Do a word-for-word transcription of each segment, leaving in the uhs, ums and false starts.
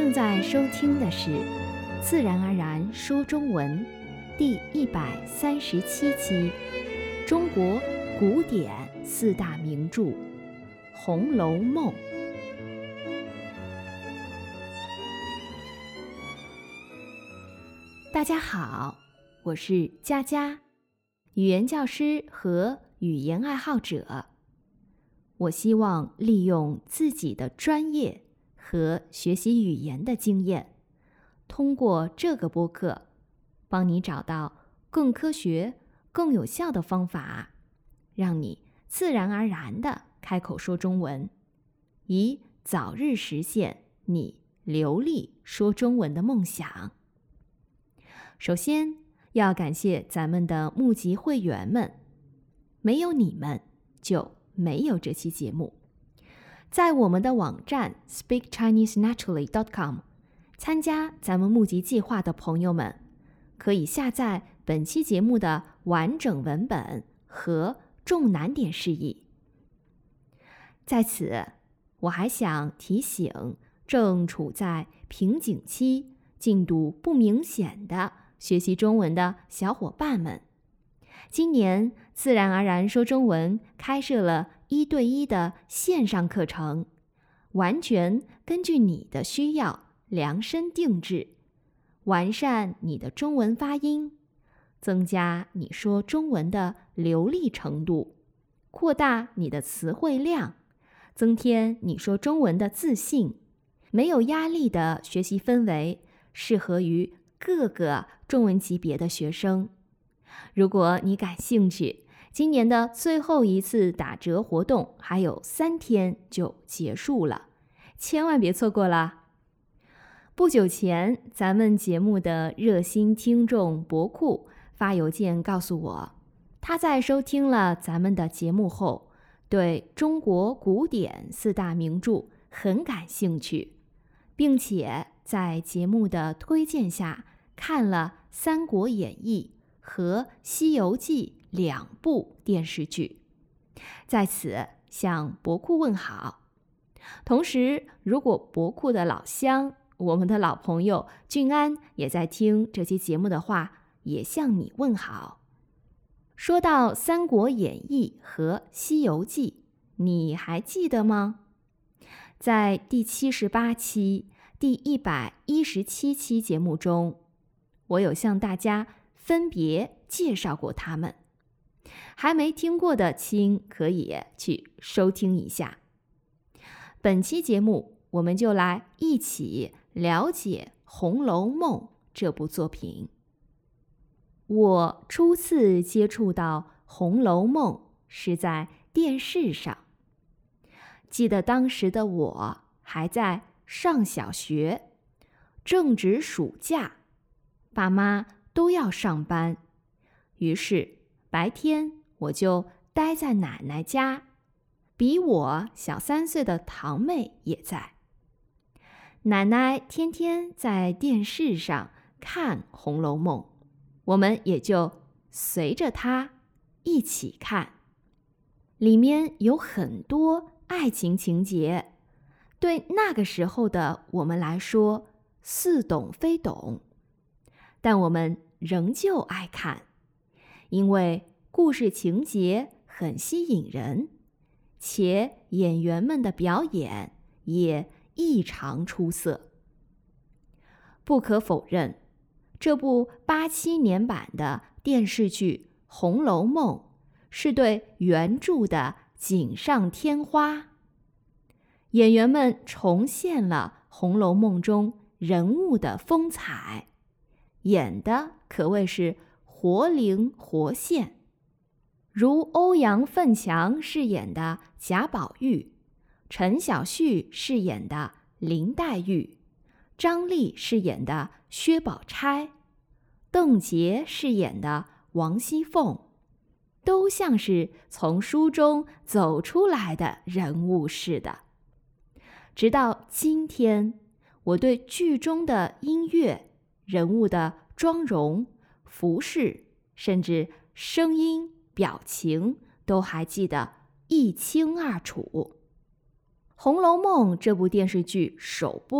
正在收听的是《自然而然说中文》第一百三十七期，中国古典四大名著《红楼梦》。大家好，我是佳佳，语言教师和语言爱好者。我希望利用自己的专业和学习语言的经验，通过这个播客，帮你找到更科学、更有效的方法，让你自然而然地开口说中文，以早日实现你流利说中文的梦想。首先，要感谢咱们的募集会员们，没有你们就没有这期节目。在我们的网站 speak chinese naturally dot com 参加咱们募集计划的朋友们，可以下载本期节目的完整文本和重难点释义。在此，我还想提醒正处在瓶颈期、进度不明显的学习中文的小伙伴们，今年自然而然说中文开设了一对一的线上课程，完全根据你的需要量身定制，完善你的中文发音，增加你说中文的流利程度，扩大你的词汇量，增添你说中文的自信。没有压力的学习氛围，适合于各个中文级别的学生。如果你感兴趣，今年的最后一次打折活动还有三天就结束了，千万别错过了。不久前，咱们节目的热心听众博库发邮件告诉我，他在收听了咱们的节目后，对中国古典四大名著很感兴趣，并且在节目的推荐下看了《三国演义》和《西游记》两部电视剧，在此向博库问好。同时，如果博库的老乡，我们的老朋友俊安也在听这期节目的话，也向你问好。说到《三国演义》和《西游记》，你还记得吗？在第七十八期、第一百一十七期节目中，我有向大家分别介绍过他们，还没听过的亲可以去收听一下。本期节目，我们就来一起了解《红楼梦》这部作品。我初次接触到《红楼梦》是在电视上，记得当时的我还在上小学，正值暑假，爸妈都要上班，于是白天我就待在奶奶家，比我小三岁的堂妹也在。奶奶天天在电视上看《红楼梦》，我们也就随着她一起看。里面有很多爱情情节，对那个时候的我们来说似懂非懂，但我们仍旧爱看，因为故事情节很吸引人，且演员们的表演也异常出色。不可否认，这部八七年版的电视剧《红楼梦》是对原著的锦上添花。演员们重现了《红楼梦》中人物的风采，演的可谓是活灵活现。如欧阳奋强饰演的贾宝玉，陈晓旭饰演的林黛玉，张丽饰演的薛宝钗，邓婕饰演的王熙凤，都像是从书中走出来的人物似的。直到今天，我对剧中的音乐、人物的妆容、服饰，甚至声音、表情都还记得一清二楚。《红楼梦》这部电视剧首播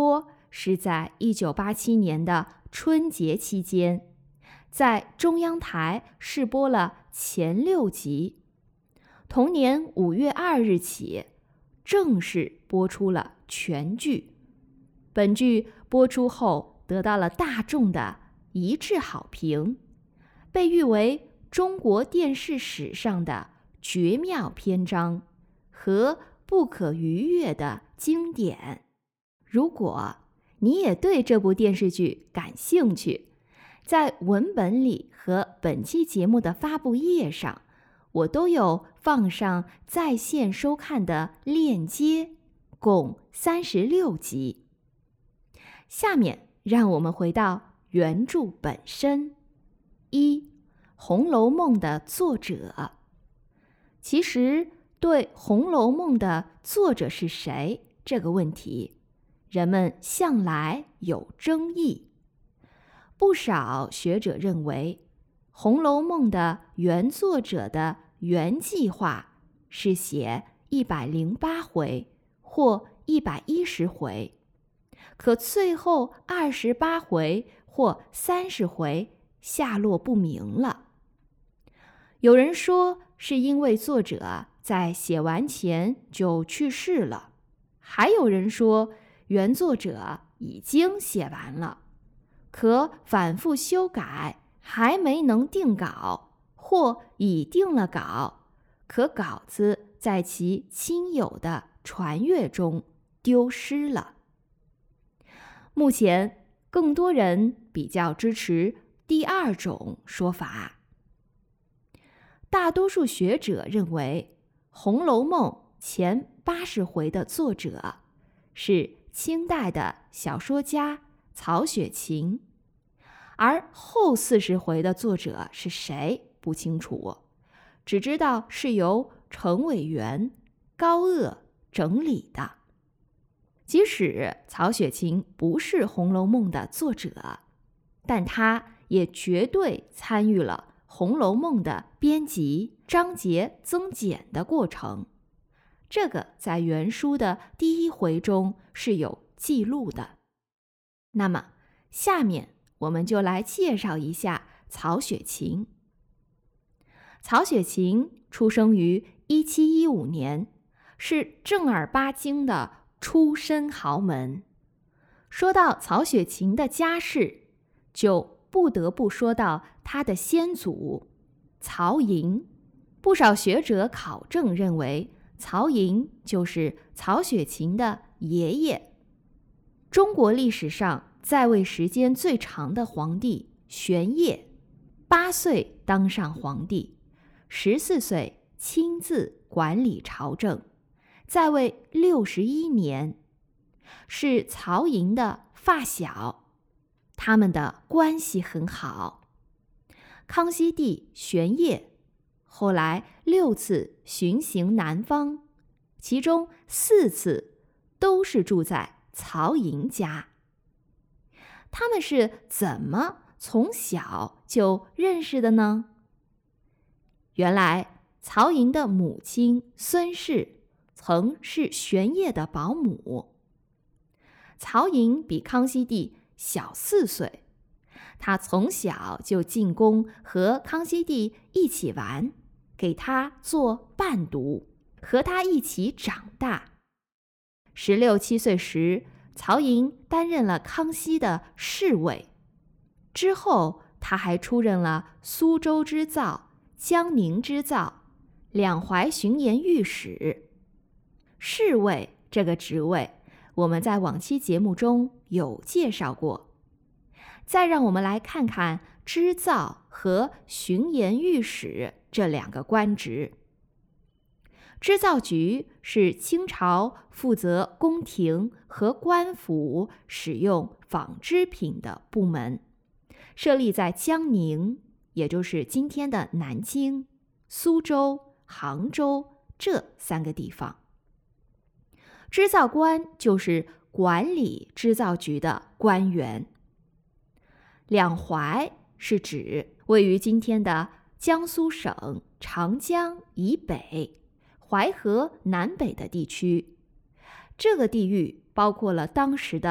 是在一九八七年的春节期间，在中央台试播了前六集，同年五月二日起正式播出了全剧。本剧播出后得到了大众的一致好评，被誉为中国电视史上的绝妙篇章和不可逾越的经典。如果你也对这部电视剧感兴趣，在文本里和本期节目的发布页上，我都有放上在线收看的链接，共三十六集。下面让我们回到原著本身。一，《红楼梦》的作者。其实，对《红楼梦》的作者是谁这个问题，人们向来有争议。不少学者认为，《红楼梦》的原作者的原计划是写一百零八回或一百一十回，可最后二十八回或三十回下落不明了。有人说是因为作者在写完前就去世了，还有人说原作者已经写完了，可反复修改还没能定稿，或已定了稿，可稿子在其亲友的传阅中丢失了。目前更多人比较支持第二种说法。大多数学者认为，《红楼梦》前八十回的作者是清代的小说家曹雪芹，而后四十回的作者是谁不清楚，只知道是由程伟元、高鹗整理的。即使曹雪芹不是《红楼梦》的作者，但他也绝对参与了《红楼梦》的编辑、章节增减的过程。这个在原书的第一回中是有记录的。那么，下面我们就来介绍一下曹雪芹。曹雪芹出生于一七一五年，是正儿八经的出身豪门。说到曹雪芹的家世，就不得不说到他的先祖曹寅。不少学者考证认为，曹寅就是曹雪芹的爷爷。中国历史上在位时间最长的皇帝玄烨，八岁当上皇帝，十四岁亲自管理朝政，在位六十一年，是曹寅的发小，他们的关系很好。康熙帝玄烨后来六次巡行南方，其中四次都是住在曹寅家。他们是怎么从小就认识的呢？原来曹寅的母亲孙氏曾是玄烨的保姆。曹寅比康熙帝小四岁，他从小就进宫和康熙帝一起玩，给他做伴读，和他一起长大。十六七岁时，曹寅担任了康熙的侍卫，之后他还出任了苏州织造、江宁织造、两淮巡盐御史。侍卫这个职位，我们在往期节目中有介绍过。再让我们来看看织造和巡盐御史这两个官职。织造局是清朝负责宫廷和官府使用纺织品的部门，设立在江宁，也就是今天的南京、苏州、杭州这三个地方。织造官就是管理织造局的官员。两淮是指位于今天的江苏省长江以北、淮河南北的地区，这个地域包括了当时的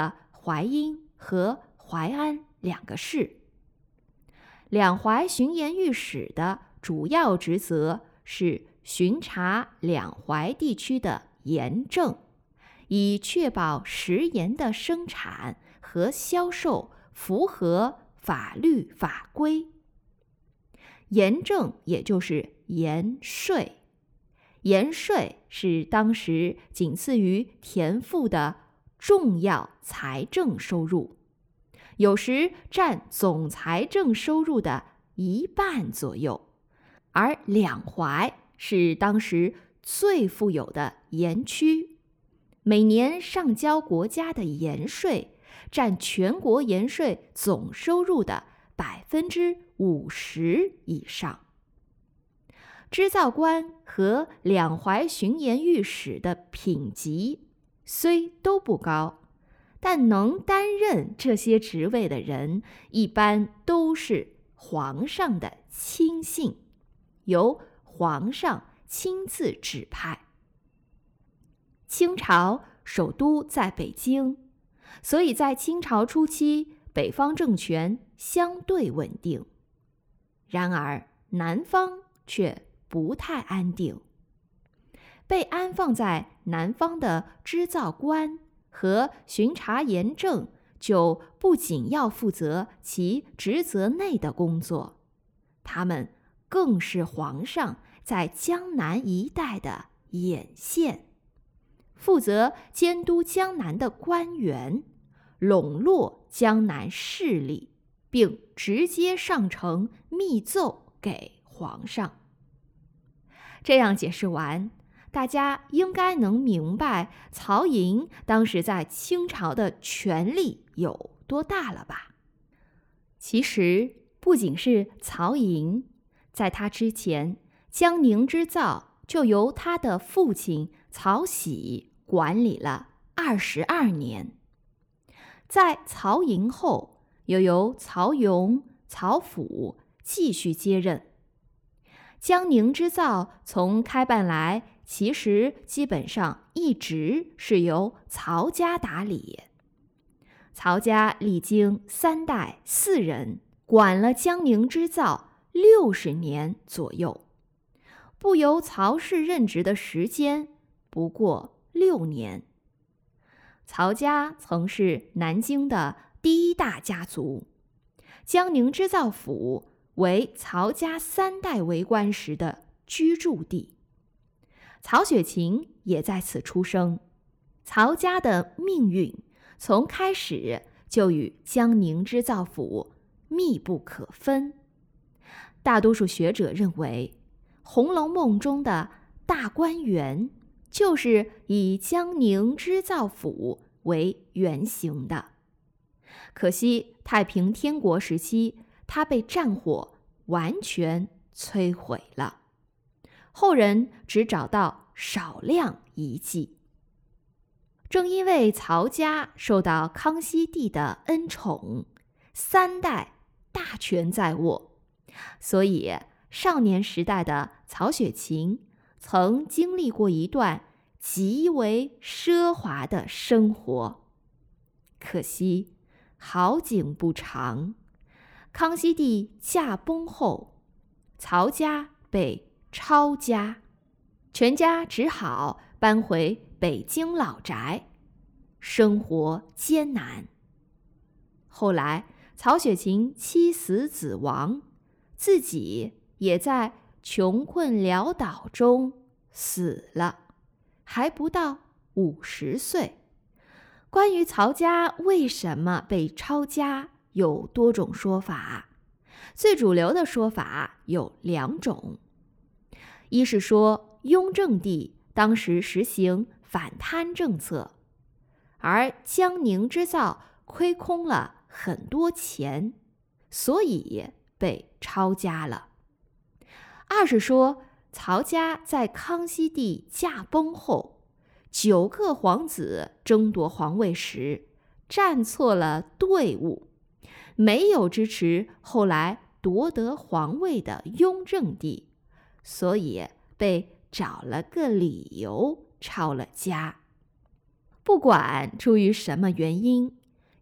淮阴和淮安两个市。两淮巡盐御史的主要职责是巡查两淮地区的盐政，以确保食盐的生产和销售符合法律法规。盐政也就是盐税，盐税是当时仅次于田赋的重要财政收入，有时占总财政收入的一半左右，而两淮是当时最富有的盐区，每年上交国家的盐税占全国盐税总收入的百分之五十以上。织造官和两淮巡盐御史的品级虽都不高，但能担任这些职位的人一般都是皇上的亲信，由皇上亲自指派。清朝首都在北京，所以在清朝初期，北方政权相对稳定。然而南方却不太安定。被安放在南方的织造官和巡查盐政就不仅要负责其职责内的工作，他们更是皇上在江南一带的眼线，负责监督江南的官员，笼络江南势力，并直接上呈密奏给皇上。这样解释完，大家应该能明白曹寅当时在清朝的权力有多大了吧？其实不仅是曹寅，在他之前，江宁织造就由他的父亲曹玺管理了二十二年。在曹寅后，又由曹雍、曹府继续接任。江宁织造从开办来，其实基本上一直是由曹家打理。曹家历经三代四人，管了江宁织造六十年左右，不由曹氏任职的时间不过六年。曹家曾是南京的第一大家族，江宁织造府为曹家三代为官时的居住地。曹雪芹也在此出生，曹家的命运从开始就与江宁织造府密不可分。大多数学者认为，《红楼梦》中的大观园就是以江宁织造府为原型的。可惜太平天国时期，它被战火完全摧毁了，后人只找到少量遗迹。正因为曹家受到康熙帝的恩宠，三代大权在握，所以少年时代的曹雪芹曾经历过一段极为奢华的生活。可惜好景不长，康熙帝驾崩后，曹家被抄家，全家只好搬回北京老宅，生活艰难。后来曹雪芹妻死子亡，自己也在穷困潦倒中死了，还不到五十岁。关于曹家为什么被抄家，有多种说法，最主流的说法有两种。一是说雍正帝当时实行反贪政策，而江宁织造亏空了很多钱，所以被抄家了。二是说曹家在康熙帝驾崩后，九个皇子争夺皇位时站错了队伍，没有支持后来夺得皇位的雍正帝，所以被找了个理由抄了家。不管出于什么原因，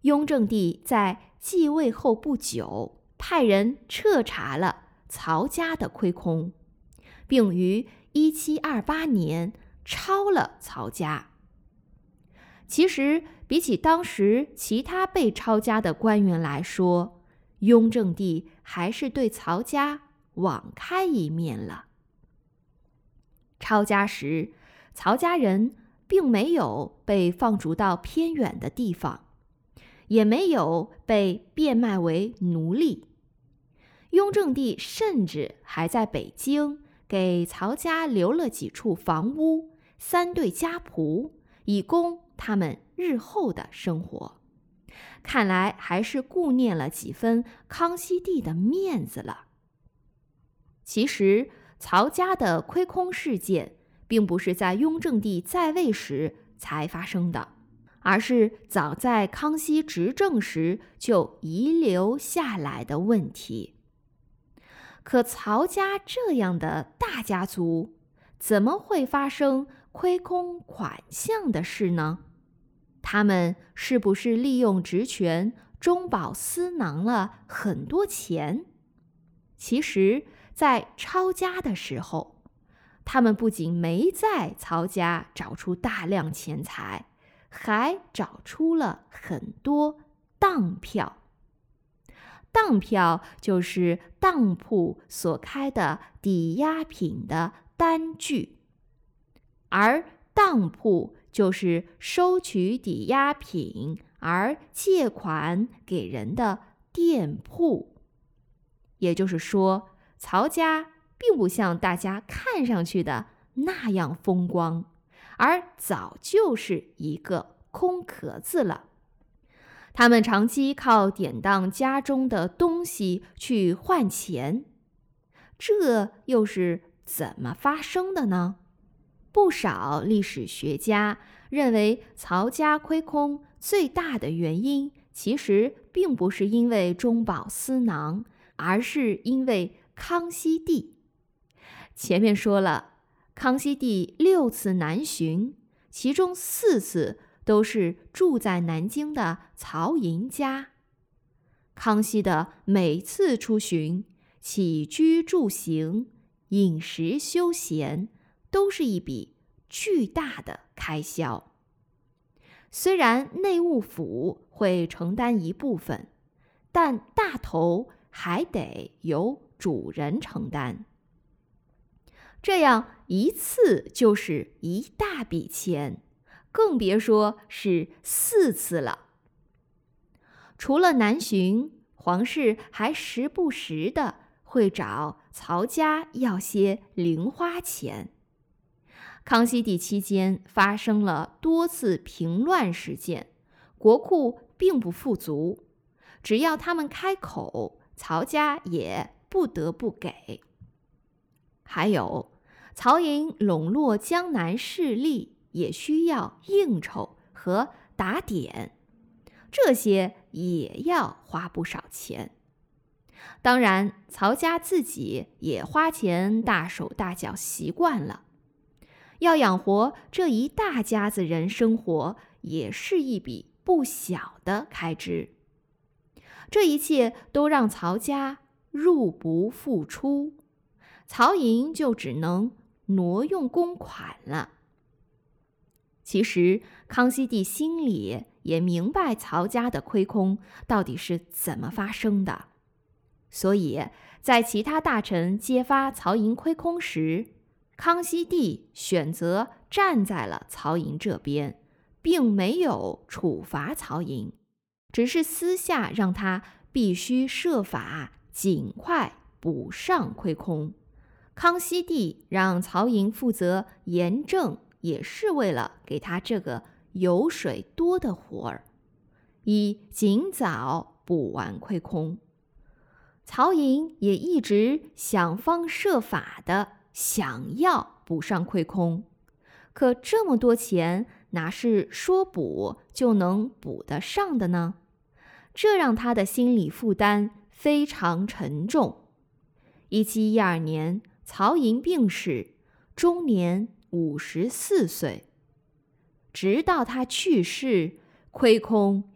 雍正帝在继位后不久，派人彻查了曹家的亏空，并于一七二八年抄了曹家。其实，比起当时其他被抄家的官员来说，雍正帝还是对曹家网开一面了。抄家时，曹家人并没有被放逐到偏远的地方，也没有被变卖为奴隶。雍正帝甚至还在北京给曹家留了几处房屋、三对家仆，以供他们日后的生活。看来还是顾念了几分康熙帝的面子了。其实，曹家的亏空事件并不是在雍正帝在位时才发生的，而是早在康熙执政时就遗留下来的问题。可曹家这样的大家族，怎么会发生亏空款项的事呢？他们是不是利用职权中饱私囊了很多钱？其实，在抄家的时候，他们不仅没在曹家找出大量钱财，还找出了很多当票。当票就是当铺所开的抵押品的单据，而当铺就是收取抵押品而借款给人的店铺。也就是说，曹家并不像大家看上去的那样风光，而早就是一个空壳子了。他们长期靠典当家中的东西去换钱，这又是怎么发生的呢？不少历史学家认为，曹家亏空最大的原因其实并不是因为中饱私囊，而是因为康熙帝。前面说了，康熙帝六次南巡，其中四次都是住在南京的曹寅家。康熙的每次出巡，起居住行、饮食休闲，都是一笔巨大的开销。虽然内务府会承担一部分，但大头还得由主人承担。这样一次就是一大笔钱，更别说是四次了。除了南巡，皇室还时不时的会找曹家要些零花钱。康熙帝期间发生了多次平乱事件，国库并不富足，只要他们开口，曹家也不得不给。还有，曹寅笼络江南势力，也需要应酬和打点，这些也要花不少钱。当然，曹家自己也花钱大手大脚习惯了，要养活这一大家子人生活，也是一笔不小的开支。这一切都让曹家入不敷出，曹寅就只能挪用公款了。其实，康熙帝心里也明白曹家的亏空到底是怎么发生的，所以在其他大臣揭发曹寅亏空时，康熙帝选择站在了曹寅这边，并没有处罚曹寅，只是私下让他必须设法尽快补上亏空。康熙帝让曹寅负责盐政，也是为了给他这个油水多的活儿，以尽早补完亏空。曹寅也一直想方设法的想要补上亏空，可这么多钱哪是说补就能补得上的呢？这让他的心理负担非常沉重。一七一二年，曹寅病逝，终年五十四岁。直到他去世，亏空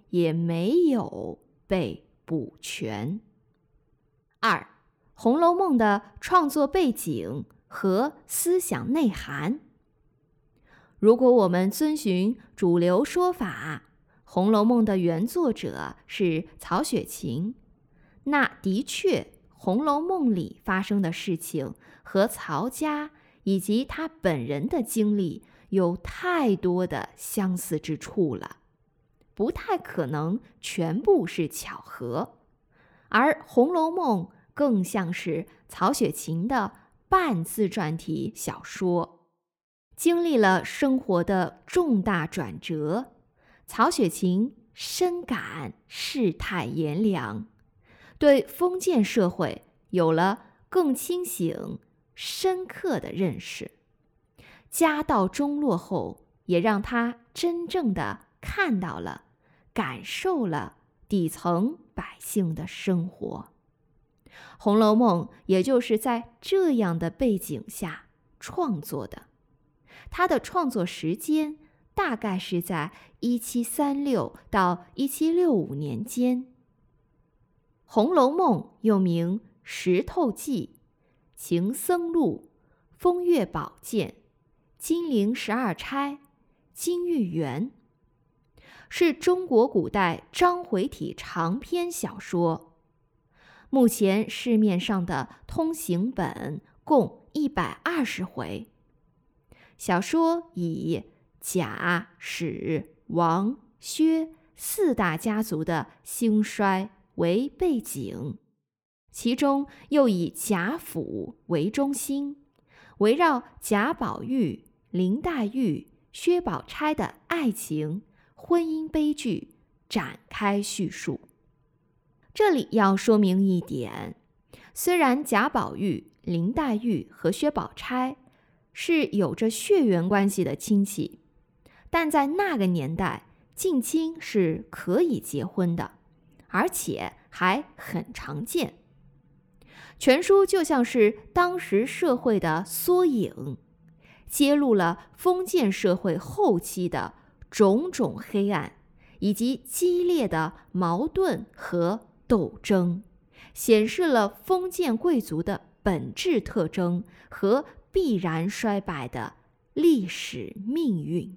也没有被补全。二，《红楼梦》的创作背景和思想内涵。如果我们遵循主流说法，《红楼梦》的原作者是曹雪芹，那的确，《红楼梦》里发生的事情和曹家以及他本人的经历有太多的相似之处了，不太可能全部是巧合。而《红楼梦》更像是曹雪芹的半自传体小说，经历了生活的重大转折，曹雪芹深感世态炎凉，对封建社会有了更清醒、深刻的认识。家道中落后，也让他真正的看到了、感受了底层百姓的生活。《红楼梦》也就是在这样的背景下创作的。它的创作时间大概是在一七三六到一七六五年间。《红楼梦》又名《石头记》、《情僧录》、《风月宝鉴》、《金陵十二钗》、《金玉缘》，是中国古代章回体长篇小说。目前市面上的通行本共一百二十回。小说以贾、史、王、薛四大家族的兴衰为背景，其中又以贾府为中心，围绕贾宝玉、林黛玉、薛宝钗的爱情、婚姻悲剧展开叙述。这里要说明一点，虽然贾宝玉、林黛玉和薛宝钗是有着血缘关系的亲戚，但在那个年代，近亲是可以结婚的，而且还很常见。全书就像是当时社会的缩影，揭露了封建社会后期的种种黑暗，以及激烈的矛盾和斗争，显示了封建贵族的本质特征和必然衰败的历史命运。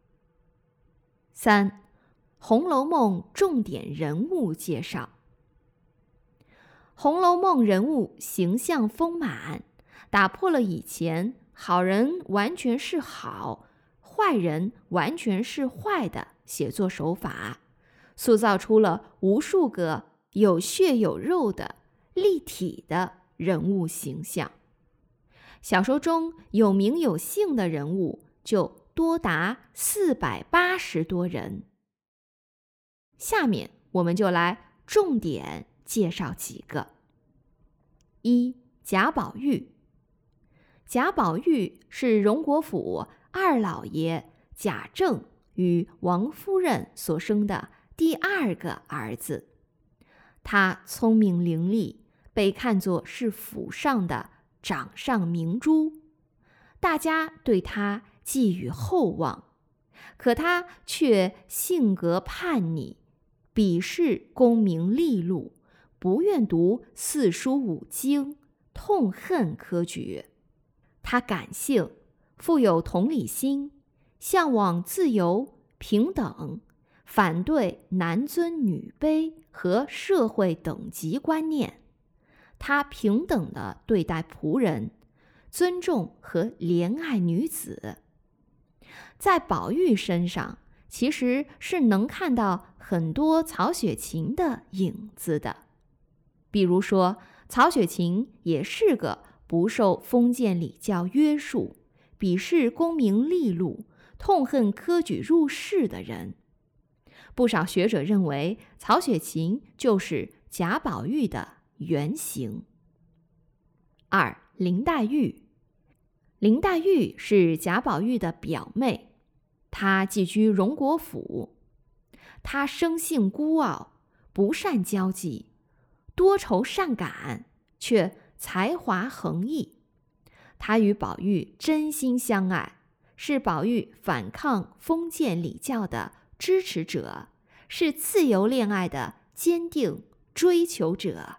三，《红楼梦》重点人物介绍。《红楼梦》人物形象丰满，打破了以前好人完全是好，坏人完全是坏的写作手法，塑造出了无数个有血有肉的立体的人物形象。小说中有名有姓的人物就多达四百八十多人。下面我们就来重点介绍几个。一、贾宝玉。贾宝玉是荣国府二老爷贾政与王夫人所生的第二个儿子。他聪明伶俐，被看作是府上的掌上明珠，大家对他寄予厚望。可他却性格叛逆，鄙视功名利禄，不愿读四书五经，痛恨科举。他感性，富有同理心，向往自由平等，反对男尊女卑和社会等级观念。他平等地对待仆人，尊重和怜爱女子。在宝玉身上，其实是能看到很多曹雪芹的影子的。比如说，曹雪芹也是个不受封建礼教约束，鄙视功名利禄，痛恨科举入仕的人。不少学者认为，曹雪芹就是贾宝玉的原型。二、林黛玉。林黛玉是贾宝玉的表妹，她寄居荣国府。她生性孤傲，不善交际，多愁善感，却才华横溢。她与宝玉真心相爱，是宝玉反抗封建礼教的支持者， 是自由恋爱的坚定追求者。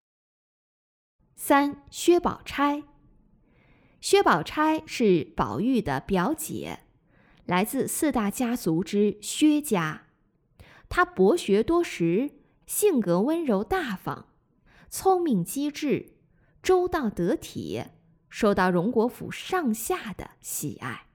三、薛宝钗。薛宝钗是宝玉的表姐，来自四大家族之薛家。她博学多识，性格温柔大方，聪明机智，周到得体，受到荣国府上下的喜爱。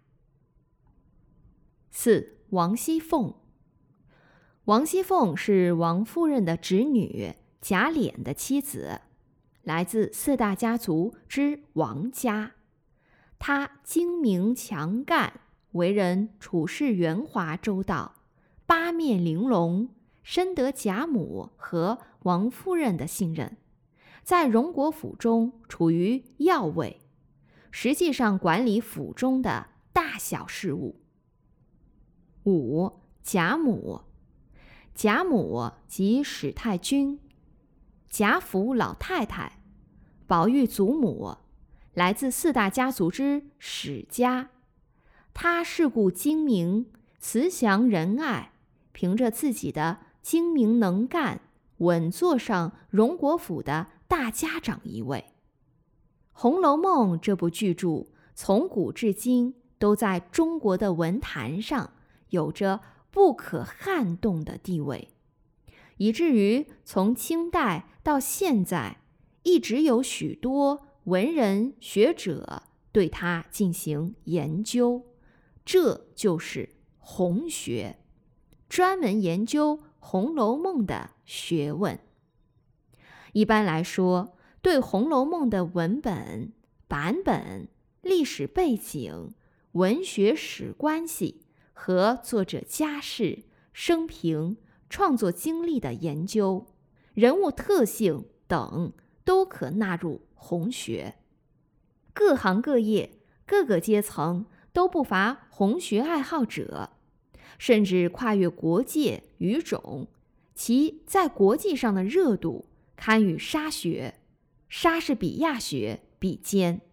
四、王熙凤。王熙凤是王夫人的侄女贾琏的妻子，来自四大家族之王家。她精明强干，为人处事圆滑周到，八面玲珑，深得贾母和王夫人的信任，在荣国府中处于要位，实际上管理府中的大小事务。五、贾母。贾母即史太君，贾府老太太，宝玉祖母，来自四大家族之史家。她世故精明，慈祥仁爱，凭着自己的精明能干，稳坐上荣国府的大家长一位。《红楼梦》这部巨著从古至今都在中国的文坛上有着不可撼动的地位，以至于从清代到现在，一直有许多文人学者对它进行研究。这就是红学，专门研究《红楼梦》的学问。一般来说，对《红楼梦》的文本、版本、历史背景、文学史关系和作者家世、生平、创作经历的研究、人物特性等都可纳入红学。各行各业、各个阶层都不乏红学爱好者，甚至跨越国界语种，其在国际上的热度堪与莎学、莎士比亚学比肩。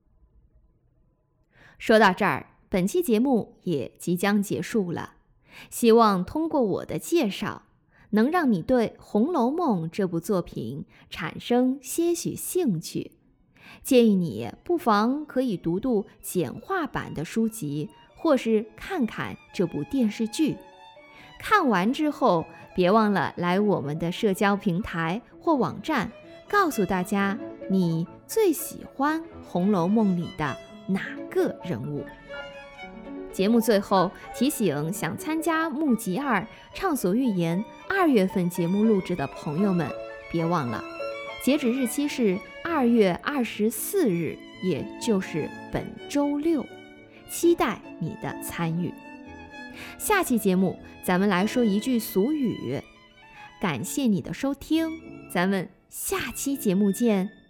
说到这儿，本期节目也即将结束了，希望通过我的介绍，能让你对《红楼梦》这部作品产生些许兴趣。建议你不妨可以读读简化版的书籍，或是看看这部电视剧。看完之后，别忘了来我们的社交平台或网站，告诉大家你最喜欢《红楼梦》里的哪个人物。节目最后提醒想参加募集二畅所欲言二月份节目录制的朋友们，别忘了截止日期是二月二十四日，也就是本周六，期待你的参与。下期节目咱们来说一句俗语。感谢你的收听，咱们下期节目见。